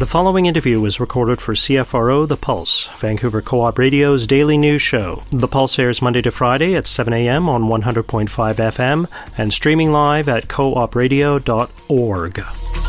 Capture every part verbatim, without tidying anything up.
The following interview was recorded for C F R O The Pulse, Vancouver Co-op Radio's daily news show. The Pulse airs Monday to Friday at seven a.m. on one hundred point five F M and streaming live at co op radio dot org.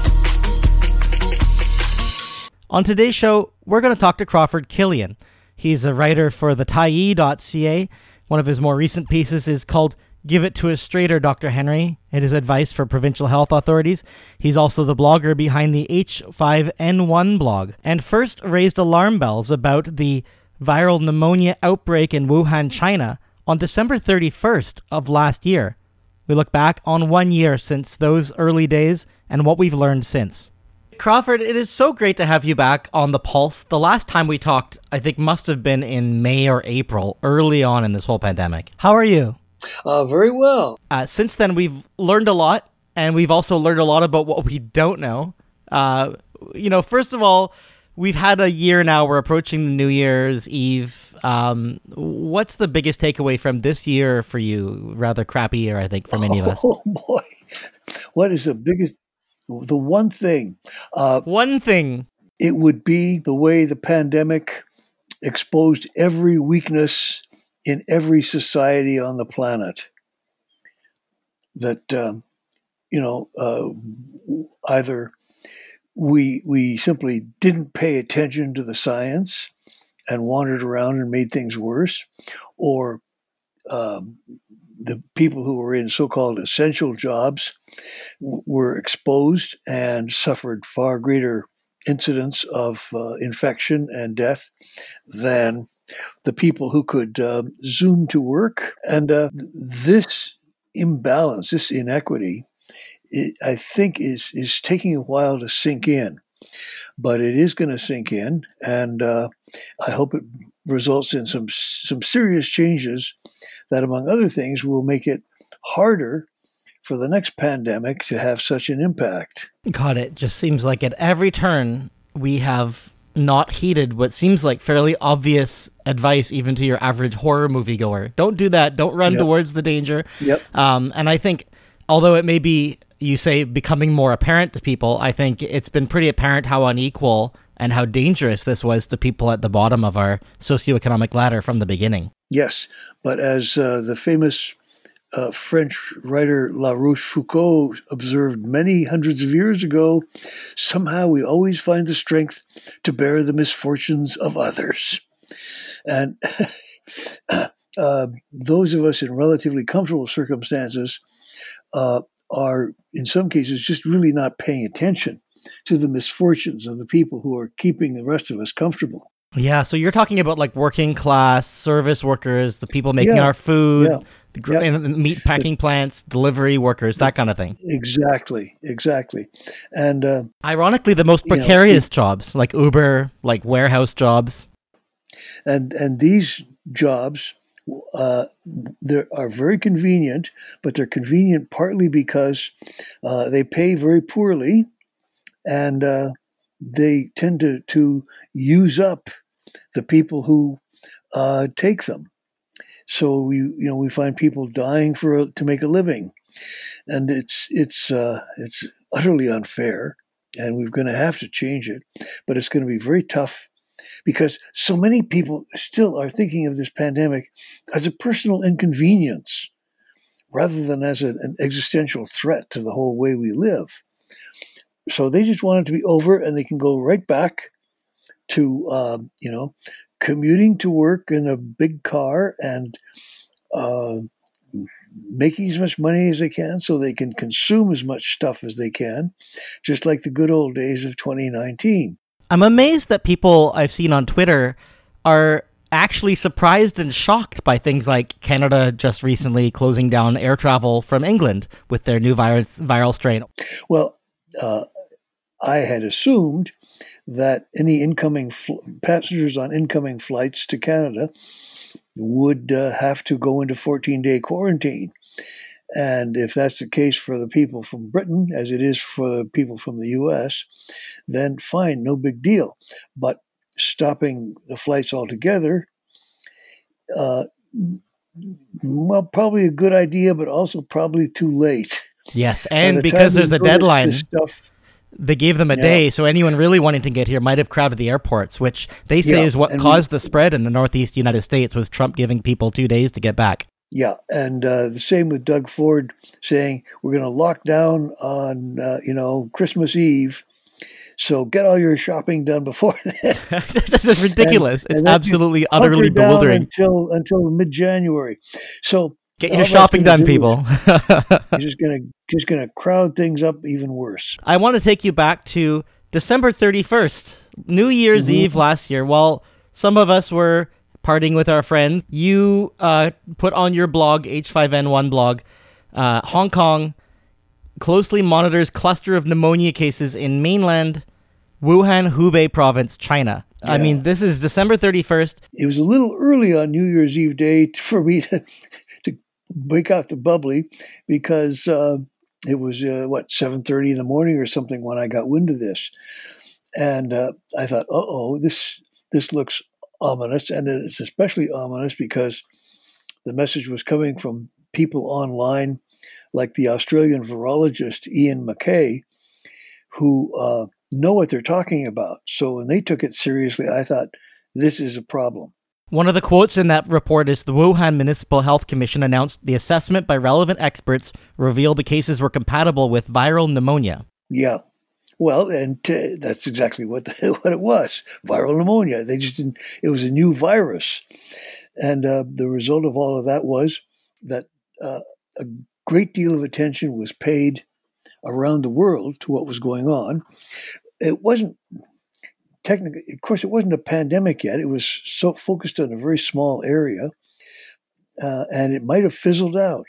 On today's show, we're going to talk to Crawford Killian. He's a writer for the Tyee dot C A. One of his more recent pieces is called Give It to Us Straighter, Doctor Henry. It is advice for provincial health authorities. He's also the blogger behind the H five N one blog, and first raised alarm bells about the viral pneumonia outbreak in Wuhan, China on December thirty-first of last year. We look back on one year since those early days and what we've learned since. Crawford, it is so great to have you back on The Pulse. The last time we talked, I think, must have been in May or April, early on in this whole pandemic. How are you? Uh, very well. Uh, since then, we've learned a lot, and we've also learned a lot about what we don't know. Uh, you know, first of all, we've had a year now. We're approaching the New Year's Eve. Um, what's the biggest takeaway from this year for you? Rather crappy year, I think, for many of us. Oh, boy. What is the biggest, the one thing? Uh, one thing. It would be the way the pandemic exposed every weakness in every society on the planet. That, um, you know, uh, either we we simply didn't pay attention to the science and wandered around and made things worse, or um, the people who were in so-called essential jobs w- were exposed and suffered far greater incidence of uh, infection and death than the people who could uh, Zoom to work. And uh, this imbalance, this inequity, it, I think is is taking a while to sink in. But it is going to sink in, and uh, I hope it results in some some serious changes that, among other things, will make it harder for the next pandemic to have such an impact. God, it just seems like at every turn we have not heeded what seems like fairly obvious advice, even to your average horror moviegoer. Don't do that. Don't run Yep. towards the danger. Yep. Um, and I think, although it may be, you say, becoming more apparent to people, I think it's been pretty apparent how unequal and how dangerous this was to people at the bottom of our socioeconomic ladder from the beginning. Yes, but as uh, the famous uh, French writer La Rochefoucauld observed many hundreds of years ago, somehow we always find the strength to bear the misfortunes of others. And uh, those of us in relatively comfortable circumstances uh, are, in some cases, just really not paying attention to the misfortunes of the people who are keeping the rest of us comfortable. Yeah, so you're talking about like working class, service workers, the people making Yeah, our food, yeah, the gr- yeah. and the meat packing plants, delivery workers, that kind of thing. Exactly, exactly. And uh, Ironically, the most You know, precarious jobs, like Uber, like warehouse jobs. and and these jobs uh, they are very convenient, but they're convenient partly because uh, they pay very poorly, and uh, they tend to to use up the people who uh, take them. So we you know we find people dying for a, to make a living, and it's it's uh, it's utterly unfair, and we're going to have to change it. But it's going to be very tough because so many people still are thinking of this pandemic as a personal inconvenience rather than as a, an existential threat to the whole way we live. So they just want it to be over, and they can go right back to uh, you know commuting to work in a big car and uh, making as much money as they can so they can consume as much stuff as they can, just like the good old days of twenty nineteen. I'm amazed that people I've seen on Twitter are actually surprised and shocked by things like Canada just recently closing down air travel from England with their new virus, viral strain. Well, uh, I had assumed that any incoming fl- passengers on incoming flights to Canada would uh, have to go into fourteen-day quarantine. And if that's the case for the people from Britain, as it is for the people from the U S, then fine, no big deal. But stopping the flights altogether, uh, well, probably a good idea, but also probably too late. Yes, By and the because time there's we a notice deadline. this stuff, they gave them a Yeah. day, so anyone really wanting to get here might have crowded the airports, which they say Yeah, is what and caused we- the spread in the Northeast United States, was Trump giving people two days to get back. Yeah, and uh, the same with Doug Ford saying we're going to lock down on uh, you know Christmas Eve, so get all your shopping done before then. This is ridiculous. And- it's and then absolutely, hunker utterly down bewildering. until until mid January. So Get all your that's shopping gonna done, do people. is He's just gonna just gonna crowd things up even worse. I want to take you back to December thirty-first, New Year's Mhm. Eve last year. While some of us were partying with our friends, you uh, put on your blog, H five N one blog, uh, Hong Kong closely monitors cluster of pneumonia cases in mainland Wuhan, Hubei province, China. I Yeah. mean, this is December thirty-first. It was a little early on New Year's Eve day t- for me to to break out the bubbly because uh, it was uh, what seven thirty in the morning or something when I got wind of this, and uh, I thought, "Uh oh, this this looks ominous," and it's especially ominous because the message was coming from people online, like the Australian virologist Ian McKay, who uh, know what they're talking about. So when they took it seriously, I thought, this is a problem. One of the quotes in that report is the Wuhan Municipal Health Commission announced the assessment by relevant experts revealed the cases were compatible with viral pneumonia. Yeah. Well, and uh, that's exactly what the, what it was, viral pneumonia. They just didn't, it was a new virus. And uh, the result of all of that was that uh, a great deal of attention was paid around the world to what was going on. It wasn't technically, of course, it wasn't a pandemic yet. It was so focused on a very small area, uh, and it might have fizzled out.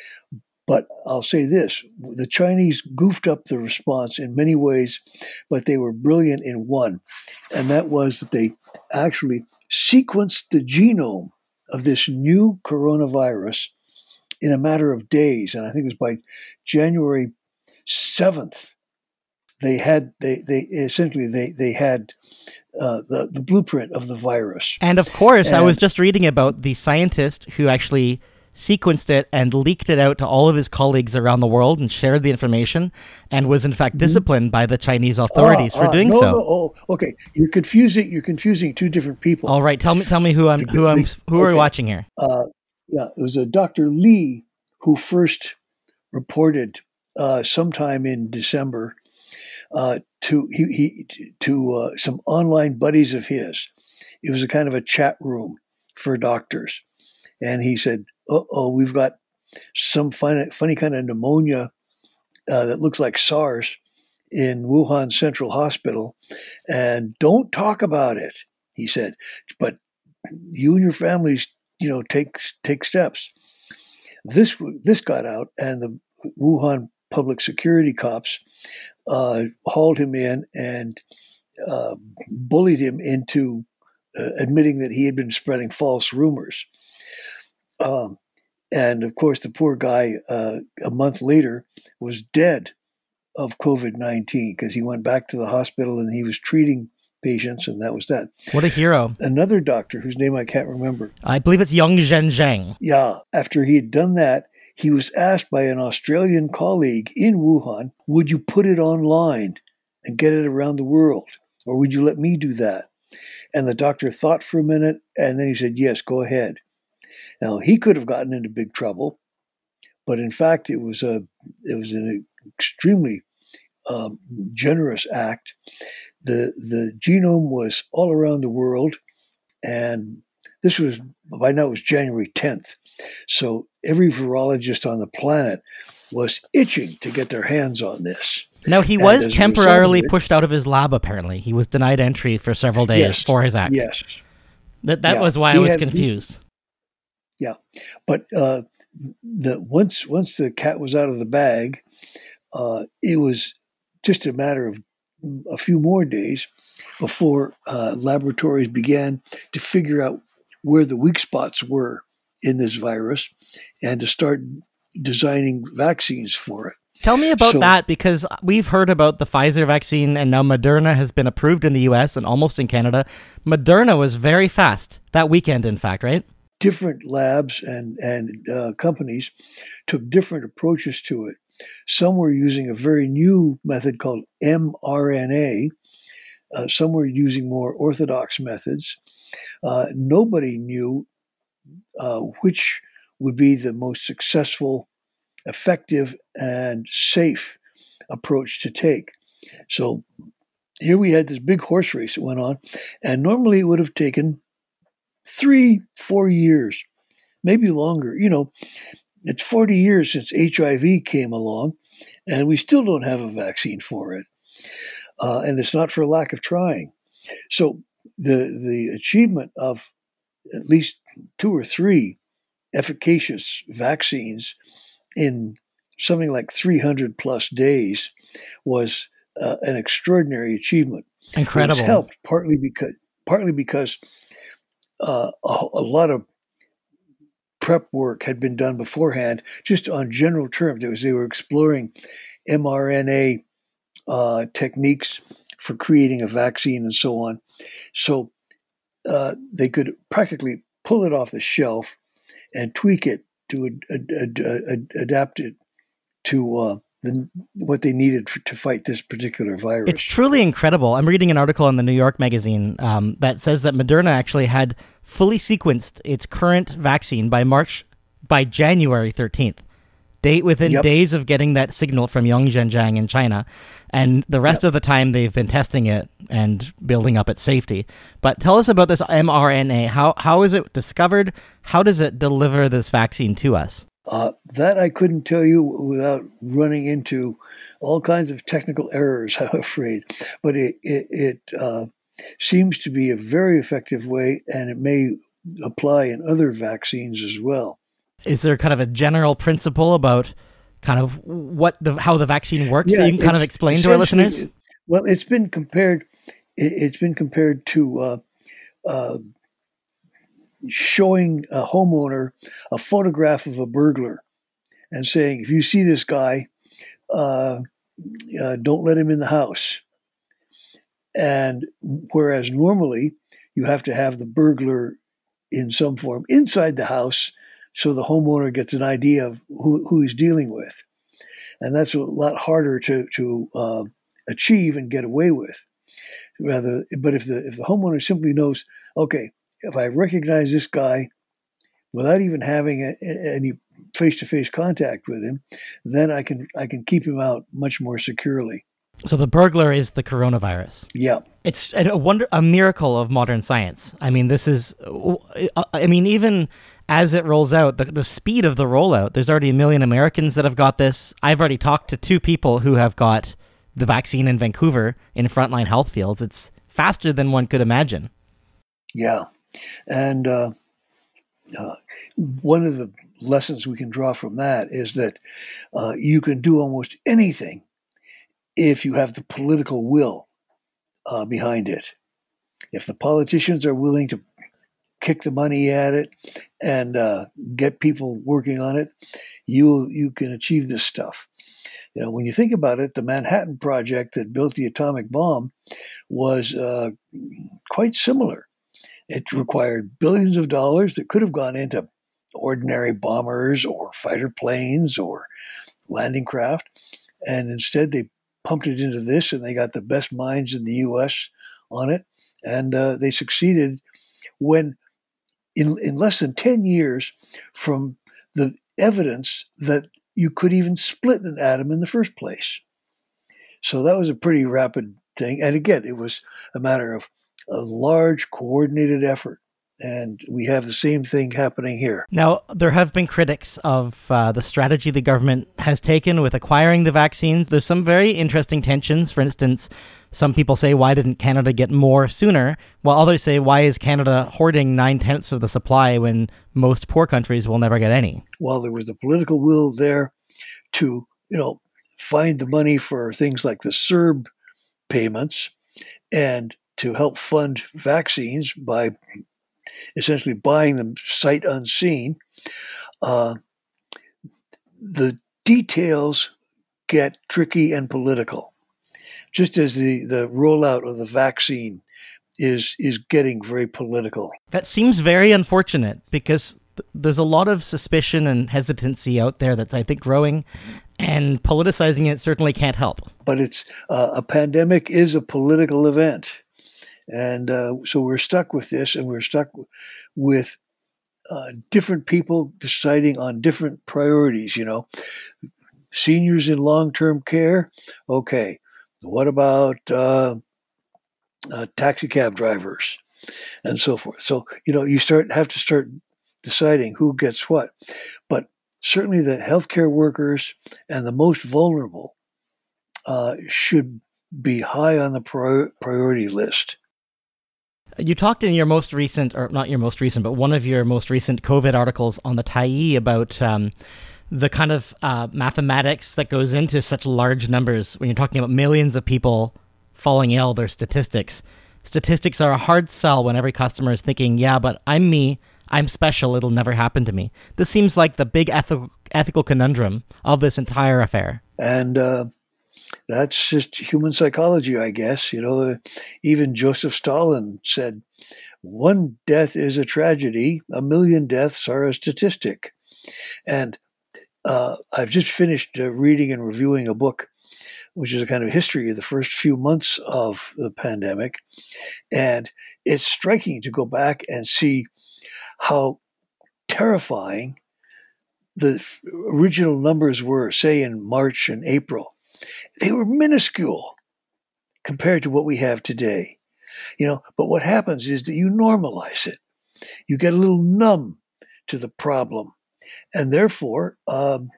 But I'll say this, the Chinese goofed up the response in many ways, but they were brilliant in one, and that was that they actually sequenced the genome of this new coronavirus in a matter of days. And I think it was by January seventh, they had, they, they essentially, they, they had uh, the, the blueprint of the virus. And of course, I And- was just reading about the scientist who actually sequenced it and leaked it out to all of his colleagues around the world and shared the information and was in fact disciplined by the Chinese authorities Ah, for ah, doing no, so. no, oh, okay. You're confusing, you're confusing two different people. All right, tell me tell me who I'm who I'm who are we Okay. watching here? Uh, yeah, it was a Doctor Lee who first reported uh, sometime in December uh, to he, he to uh, some online buddies of his. It was a kind of a chat room for doctors, and he said, "Uh oh, we've got some funny, funny kind of pneumonia uh, that looks like SARS in Wuhan Central Hospital, and don't talk about it," he said, "but you and your families, you know, take take steps." This this got out, and the Wuhan public security cops uh, hauled him in and uh, bullied him into uh, admitting that he had been spreading false rumors. Um, and of course, the poor guy, uh, a month later, was dead of COVID nineteen because he went back to the hospital and he was treating patients, and that was that. What a hero. Another doctor, whose name I can't remember, I believe it's Yang Zhenzheng. yeah, after he had done that, he was asked by an Australian colleague in Wuhan, would you put it online and get it around the world? Or would you let me do that? And the doctor thought for a minute, and then he said, yes, go ahead. Now, he could have gotten into big trouble, but in fact, it was a it was an extremely um, generous act. The the genome was all around the world, and this was, by now it was January tenth. So every virologist on the planet was itching to get their hands on this. Now, he And was as a result temporarily of it- pushed out of his lab, apparently. He was denied entry for several days Yes. for his act. Yes. That, that Yeah. was why I He was had- confused. Yeah, but uh, the once once the cat was out of the bag, uh, it was just a matter of a few more days before uh, laboratories began to figure out where the weak spots were in this virus and to start designing vaccines for it. Tell me about So- that, because we've heard about the Pfizer vaccine and now Moderna has been approved in the U S and almost in Canada. Moderna was very fast that weekend, in fact, right? different labs and, and uh, companies took different approaches to it. Some were using a very new method called mRNA. Uh, some were using more orthodox methods. Uh, nobody knew uh, which would be the most successful, effective, and safe approach to take. So here we had this big horse race that went on, and normally it would have taken three, four years, maybe longer. You know, it's forty years since H I V came along, and we still don't have a vaccine for it. Uh, and it's not for lack of trying. So the the achievement of at least two or three efficacious vaccines in something like three hundred plus days was uh, an extraordinary achievement. Incredible. It was helped partly because partly because uh, a, a lot of prep work had been done beforehand, just on general terms. It was they were exploring mRNA uh, techniques for creating a vaccine and so on. So uh, they could practically pull it off the shelf and tweak it to ad- ad- ad- adapt it to uh, the, what they needed for, to fight this particular virus. It's truly incredible. I'm reading an article in the New York Magazine um, that says that Moderna actually had fully sequenced its current vaccine by March, by January thirteenth. Date within Yep. days of getting that signal from Yongzhenjiang in China, and the rest Yep. of the time they've been testing it and building up its safety. But tell us about this mRNA. How how is it discovered? How does it deliver this vaccine to us? Uh, that I couldn't tell you without running into all kinds of technical errors, I'm afraid. But it it, it uh, seems to be a very effective way, and it may apply in other vaccines as well. Is there kind of a general principle about kind of what the how the vaccine works that you can kind of it's explain to our essentially- listeners? Well, it's been compared. it- It's been compared to uh, uh, showing a homeowner a photograph of a burglar and saying, "If you see this guy, uh, uh, don't let him in the house." And whereas normally you have to have the burglar in some form inside the house so the homeowner gets an idea of who, who he's dealing with. And that's a lot harder to, to uh, achieve and get away with. Rather, but if the if the homeowner simply knows, okay, if I recognize this guy without even having a, any face-to-face contact with him, then I can I can keep him out much more securely. So the burglar is the coronavirus. Yeah. It's a wonder, a miracle of modern science. I mean, this is, I mean, even as it rolls out, the, the speed of the rollout, there's already a million Americans that have got this. I've already talked to two people who have got the vaccine in Vancouver in frontline health fields. It's faster than one could imagine. Yeah. And uh, uh, one of the lessons we can draw from that is that uh, you can do almost anything if you have the political will uh, behind it. If the politicians are willing to kick the money at it and uh, get people working on it, you you can achieve this stuff. You know, when you think about it, the Manhattan Project that built the atomic bomb was uh, quite similar. It required billions of dollars that could have gone into ordinary bombers or fighter planes or landing craft, and instead they pumped it into this, and they got the best minds in the U S on it, and uh, they succeeded when, in, in less than ten years from the evidence that you could even split an atom in the first place. So that was a pretty rapid thing. And again, it was a matter of a large coordinated effort. And we have the same thing happening here. Now, there have been critics of uh, the strategy the government has taken with acquiring the vaccines. There's some very interesting tensions. For instance, some people say, why didn't Canada get more sooner? While others say, why is Canada hoarding nine-tenths of the supply when most poor countries will never get any? While there was the political will there to, you know, find the money for things like the C E R B payments and to help fund vaccines by essentially buying them sight unseen, uh, the details get tricky and political. Just as the, the rollout of the vaccine is is getting very political. That seems very unfortunate because th- there's a lot of suspicion and hesitancy out there that's, I think, growing, and politicizing it certainly can't help. But it's uh, a pandemic is a political event. And uh, so we're stuck with this, and we're stuck with uh, different people deciding on different priorities, you know. Seniors in long-term care, okay. What about uh, uh, taxi cab drivers and so forth? So, you know, you start have to start deciding who gets what. But certainly the healthcare workers and the most vulnerable uh, should be high on the prior- priority list. You talked in your most recent, or not your most recent, but one of your most recent COVID articles on the Tyee about um, the kind of uh, mathematics that goes into such large numbers. When you're talking about millions of people falling ill, their statistics. Statistics are a hard sell when every customer is thinking, yeah, but I'm me, I'm special, it'll never happen to me. This seems like the big ethical, ethical conundrum of this entire affair. And uh, that's just human psychology, I guess. You know, even Joseph Stalin said, one death is a tragedy, a million deaths are a statistic. And uh, I've just finished uh, reading and reviewing a book, which is a kind of history of the first few months of the pandemic. And it's striking to go back and see how terrifying the f- original numbers were, say in March and April. They were minuscule compared to what we have today. You know, but what happens is that you normalize it. You get a little numb to the problem. And therefore, um,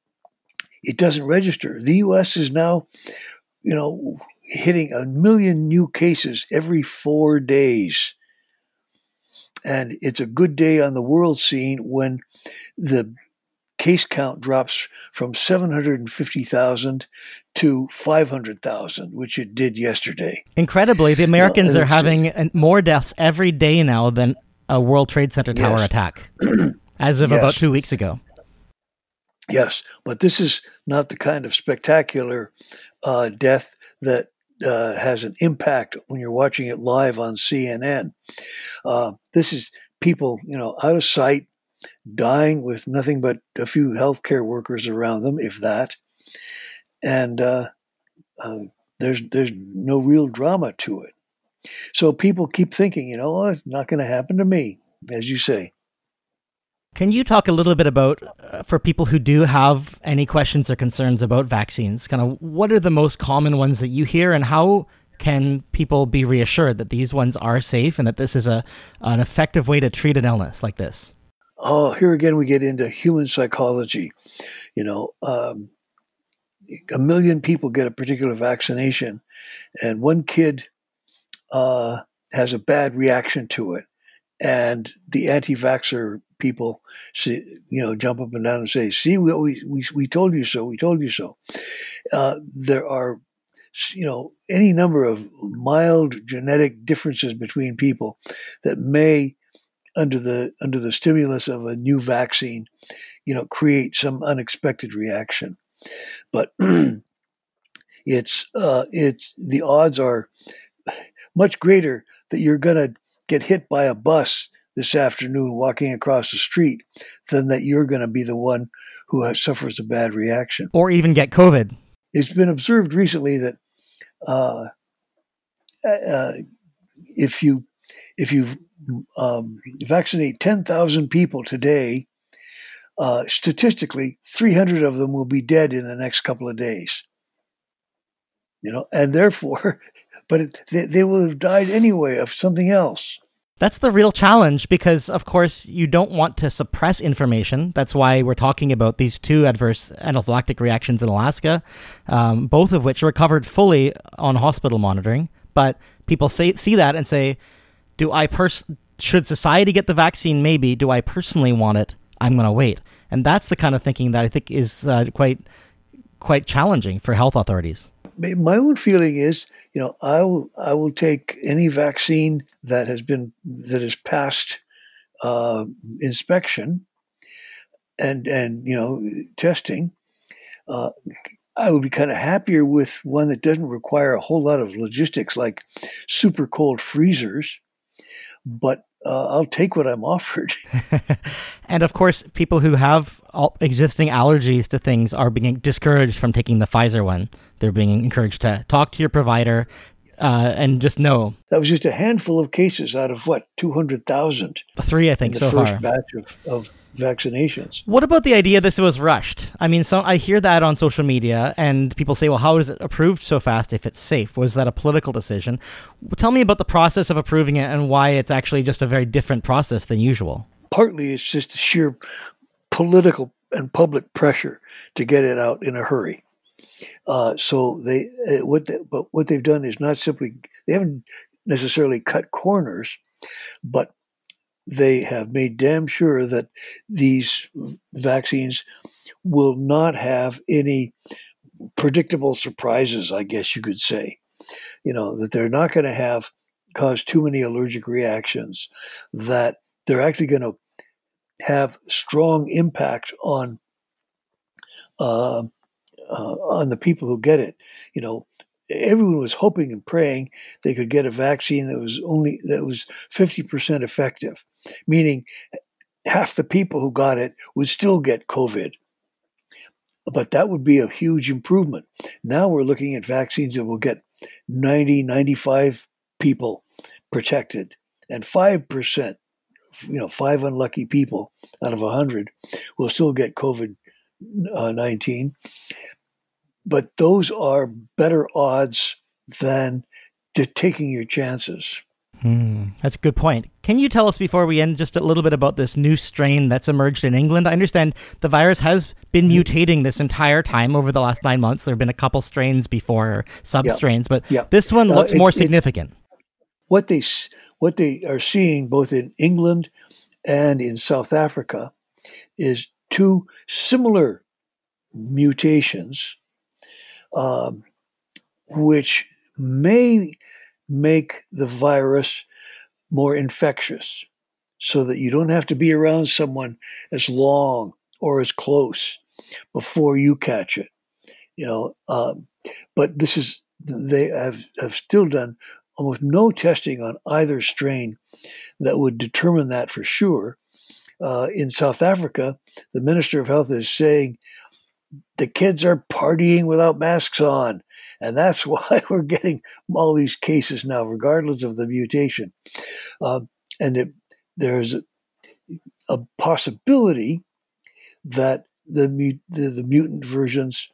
it doesn't register. The U S is now, you know, hitting a million new cases every four days. And it's a good day on the world scene when the case count drops from seven hundred fifty thousand to five hundred thousand, which it did yesterday. Incredibly, the Americans no, are having just, more deaths every day now than a World Trade Center tower yes. attack, as of yes. about two weeks ago. Yes, but this is not the kind of spectacular uh, death that uh, has an impact when you're watching it live on C N N. Uh, this is people, you know, out of sight, dying with nothing but a few healthcare workers around them, if that. And uh, uh, there's there's no real drama to it. So people keep thinking, you know, oh, it's not going to happen to me, as you say. Can you talk a little bit about, uh, for people who do have any questions or concerns about vaccines, kind of what are the most common ones that you hear, and how can people be reassured that these ones are safe and that this is a an effective way to treat an illness like this? Oh, here again we get into human psychology. You know, um, a million people get a particular vaccination, and one kid uh, has a bad reaction to it, and the anti-vaxxer people, see, you know, jump up and down and say, "See, we we we, we told you so. We told you so." Uh, there are, you know, any number of mild genetic differences between people that may, under the under the stimulus of a new vaccine, you know, create some unexpected reaction. But it's uh, it's the odds are much greater that you're going to get hit by a bus this afternoon walking across the street than that you're going to be the one who has, suffers a bad reaction. Or even get COVID. It's been observed recently that uh, uh, if you if you um, vaccinate ten thousand people today, uh, statistically, three hundred of them will be dead in the next couple of days. You know, and therefore, but it, they, they will have died anyway of something else. That's the real challenge because, of course, you don't want to suppress information. That's why we're talking about these two adverse anaphylactic reactions in Alaska, um, both of which recovered fully on hospital monitoring. But people say, see that and say, "Do I pers- should society get the vaccine? Maybe. Do I personally want it? I'm going to wait." And that's the kind of thinking that I think is uh, quite quite challenging for health authorities. My own feeling is, you know, I will I will take any vaccine that has been that has passed uh, inspection and and you know testing. Uh, I would be kind of happier with one that doesn't require a whole lot of logistics like super cold freezers, but uh, I'll take what I'm offered. And of course, people who have all existing allergies to things are being discouraged from taking the Pfizer one. They're being encouraged to talk to your provider uh, and just know. That was just a handful of cases out of what, two hundred thousand? Three, I think, in the so first far. batch of, of vaccinations. What about the idea this was rushed? I mean, so I hear that on social media, and people say, well, how is it approved so fast if it's safe? Was that a political decision? Tell me about the process of approving it and why it's actually just a very different process than usual. Partly it's just sheer political and public pressure to get it out in a hurry. Uh, so they, uh, what they, but what they've done is not simply, they haven't necessarily cut corners, but they have made damn sure that these vaccines will not have any predictable surprises, I guess you could say. You know, that they're not going to have cause too many allergic reactions, that they're actually going to have strong impact on uh, uh, on the people who get it. You know, everyone was hoping and praying they could get a vaccine that was only that was fifty percent effective, meaning half the people who got it would still get COVID. But that would be a huge improvement. Now we're looking at vaccines that will get ninety, ninety-five people protected, and five percent, you know, five unlucky people out of one hundred will still get COVID nineteen. But those are better odds than to taking your chances. Hmm, that's a good point. Can you tell us before we end just a little bit about this new strain that's emerged in England? I understand the virus has been mutating this entire time over the last nine months. There have been a couple strains before, sub-strains, yeah. but yeah. this one looks uh, it, more significant. It, what they what they are seeing both in England and in South Africa is two similar mutations, um, which may make the virus more infectious so that you don't have to be around someone as long or as close before you catch it. You know, um, but this is, they have, have still done almost no testing on either strain that would determine that for sure. Uh, in South Africa, the Minister of Health is saying the kids are partying without masks on, and that's why we're getting all these cases now, regardless of the mutation. Uh, and it, there's a, a possibility that the, the, the mutant versions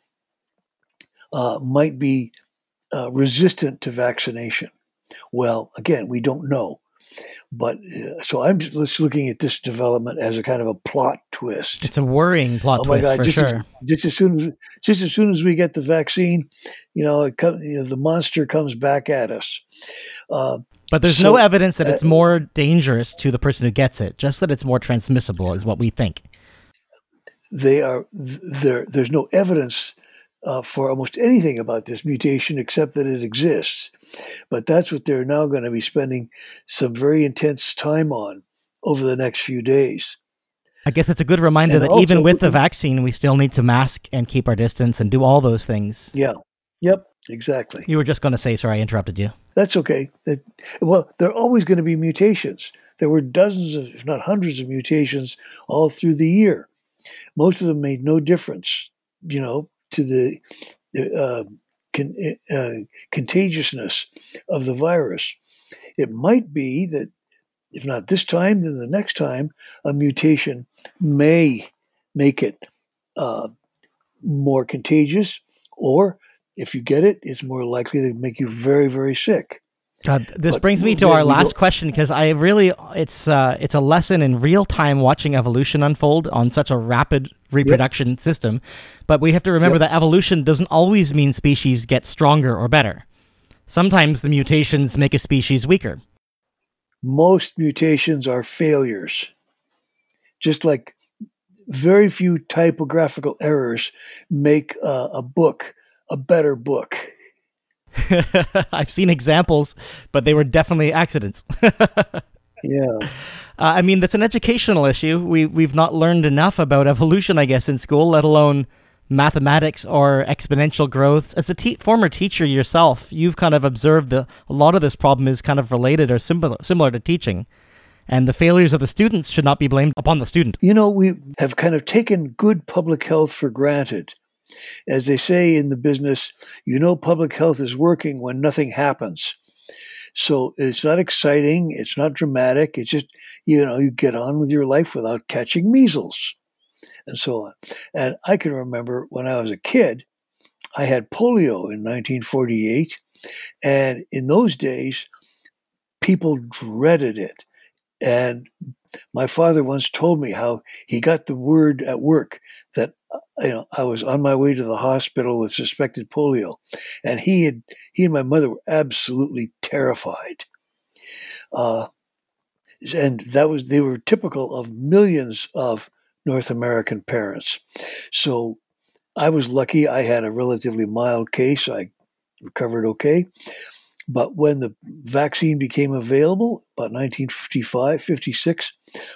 uh, might be uh, resistant to vaccination. Well, again, we don't know. But uh, so I'm just looking at this development as a kind of a plot twist. It's a worrying plot oh my twist God, for just sure. As, just as soon as just as soon as we get the vaccine, you know, it come, you know the monster comes back at us. Uh, but there's so, no evidence that uh, it's more dangerous to the person who gets it. Just that it's more transmissible is what we think. They are there. There's no evidence Uh, for almost anything about this mutation except that it exists. But that's what they're now going to be spending some very intense time on over the next few days. I guess it's a good reminder and that even with the vaccine, we still need to mask and keep our distance and do all those things. Yeah. Yep. Exactly. You were just going to say, sorry, I interrupted you. That's okay. That, well, there are always going to be mutations. There were dozens of, if not hundreds of mutations all through the year. Most of them made no difference, you know, to the uh, con- uh, contagiousness of the virus. It might be that, if not this time, then the next time, a mutation may make it uh, more contagious, or if you get it, it's more likely to make you very, very sick. God, this but brings me to our last question, because I really, it's uh, it's a lesson in real time watching evolution unfold on such a rapid reproduction yep. system. But we have to remember yep. that evolution doesn't always mean species get stronger or better. Sometimes the mutations make a species weaker. Most mutations are failures. Just like very few typographical errors make uh, a book a better book. I've seen examples, but they were definitely accidents. yeah. Uh, I mean, that's an educational issue. We, we've not learned enough about evolution, I guess, in school, let alone mathematics or exponential growth. As a te- former teacher yourself, you've kind of observed that a lot of this problem is kind of related or similar, similar to teaching. And the failures of the students should not be blamed upon the student. You know, we have kind of taken good public health for granted. As they say in the business, you know public health is working when nothing happens. So it's not exciting, it's not dramatic, it's just, you know, you get on with your life without catching measles and so on. And I can remember when I was a kid, I had polio in nineteen forty-eight, and in those days, people dreaded it. And my father once told me how he got the word at work that you know I was on my way to the hospital with suspected polio, and he had he and my mother were absolutely terrified. Uh, and that was they were typical of millions of North American parents. So I was lucky; I had a relatively mild case. I recovered okay. But when the vaccine became available, about nineteen fifty-five, fifty-six,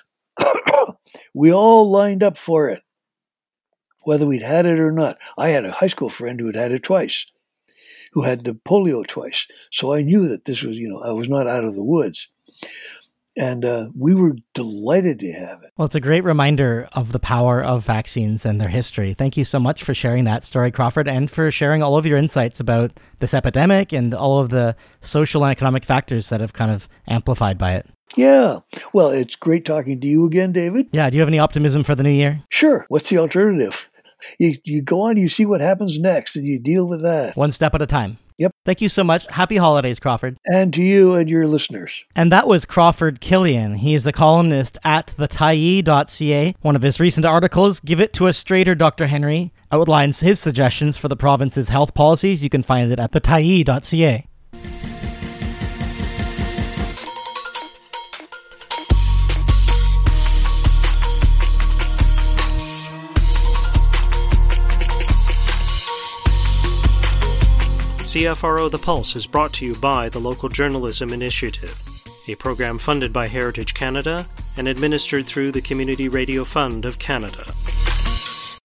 we all lined up for it, whether we'd had it or not. I had a high school friend who had had it twice, who had the polio twice. So I knew that this was, you know, I was not out of the woods. And uh, we were delighted to have it. Well, it's a great reminder of the power of vaccines and their history. Thank you so much for sharing that story, Crawford, and for sharing all of your insights about this epidemic and all of the social and economic factors that have kind of amplified by it. Yeah. Well, it's great talking to you again, David. Yeah. Do you have any optimism for the new year? Sure. What's the alternative? You, you go on, you see what happens next, and you deal with that. One step at a time. Yep. Thank you so much. Happy holidays, Crawford. And to you and your listeners. And that was Crawford Killian. He is a columnist at the Tyee dot c a. One of his recent articles, Give It to a Straighter, Doctor Henry, outlines his suggestions for the province's health policies. You can find it at the Tyee dot c a. C F R O The Pulse is brought to you by the Local Journalism Initiative, a program funded by Heritage Canada and administered through the Community Radio Fund of Canada.